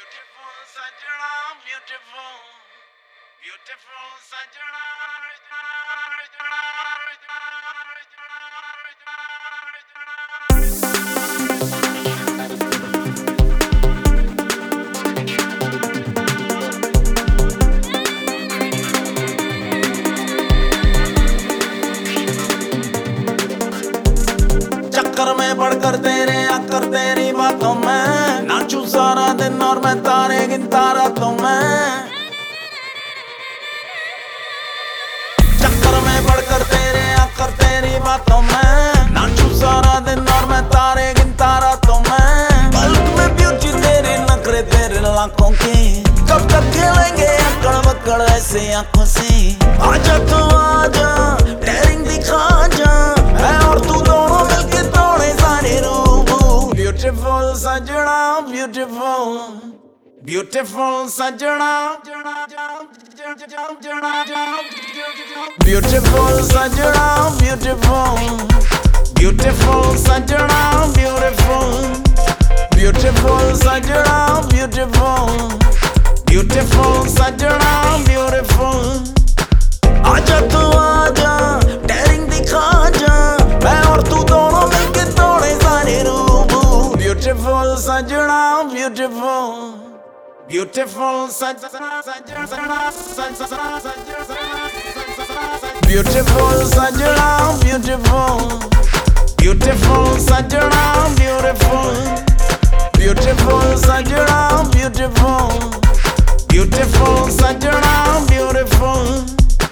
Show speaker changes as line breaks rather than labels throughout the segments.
Beautiful Sajjana, beautiful, beautiful Sajjana. चक्कर में पड़कर तेरे आकर तेरी बातों में नाचू सारा दिन और मैं तारे गिनता रातों में। चक्कर में पड़कर तेरे आकर तेरी बातों में नाचू सारा दिन और मैं तारे गिनता रातों में। पलक में ब्यूटी तेरी नखरे तेरे लाखों की कब तक खेलेंगे अकड़ बकड़ ऐसे आंखों से। आजा तो आजा डेरिंग दिखा जा है और तू दोनों मिलके तोड़े सारे रूप। Beautiful Sajjana, beautiful, beautiful Sajjana, beautiful Sajjana, beautiful, beautiful Sajjana, beautiful, beautiful Sajjana, beautiful, beautiful Sajjana, beautiful। आजा तू आजा डेरिंग दिखा जा मैं और तू दोनों मिलके तोड़े सारे रूप। Beautiful Sajjana, beautiful, beautiful Sajjana, beautiful Sajjana, beautiful, beautiful Sajjana, beautiful, beautiful Sajjana, beautiful, beautiful Sajjana, beautiful।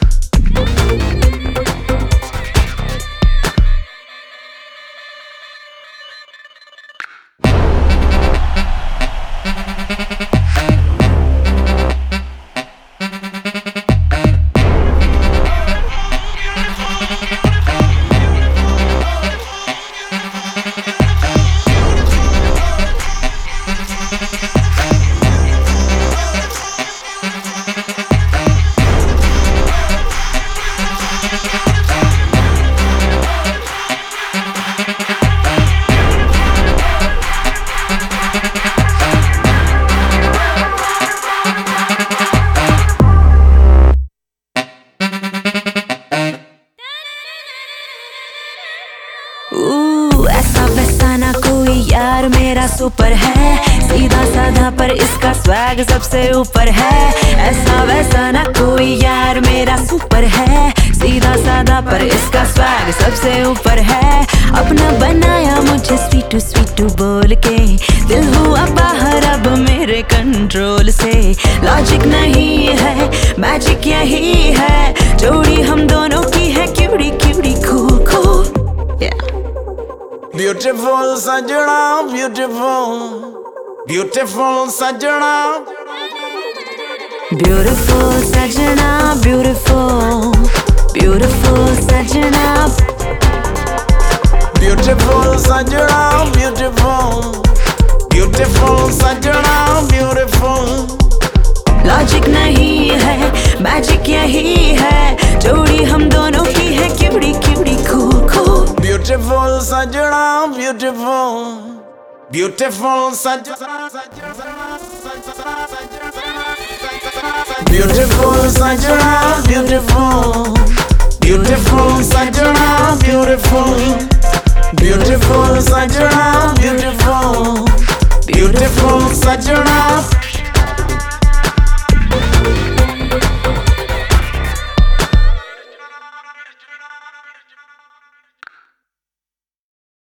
ऐसा वैसा ना कोई यार मेरा सुपर है, सीधा साधा पर इसका स्वैग सबसे ऊपर है। ऐसा वैसा ना कोई यार मेरा सुपर है, सीधा साधा पर इसका स्वैग सबसे ऊपर है। अपना बनाया मुझे स्वीटू स्वीटू बोल के, दिल हुआ बाहर अब मेरे कंट्रोल से। लॉजिक नहीं है मैजिक यही है, जोड़ी हम दोनों की है cutie cutie cool cool.
Beautiful Sajjana, beautiful, beautiful Sajjana,
beautiful Sajjana, beautiful, beautiful Sajjana,
beautiful Sajjana, beautiful, beautiful Sajjana, beautiful।
Logic नहीं है मैजिक यही है, जोड़ी हम दोनों की है cutie cutie cool cool.
Beautiful Sajjana, beautiful, beautiful Sajjana, beautiful Sajjana, beautiful, beautiful Sajjana,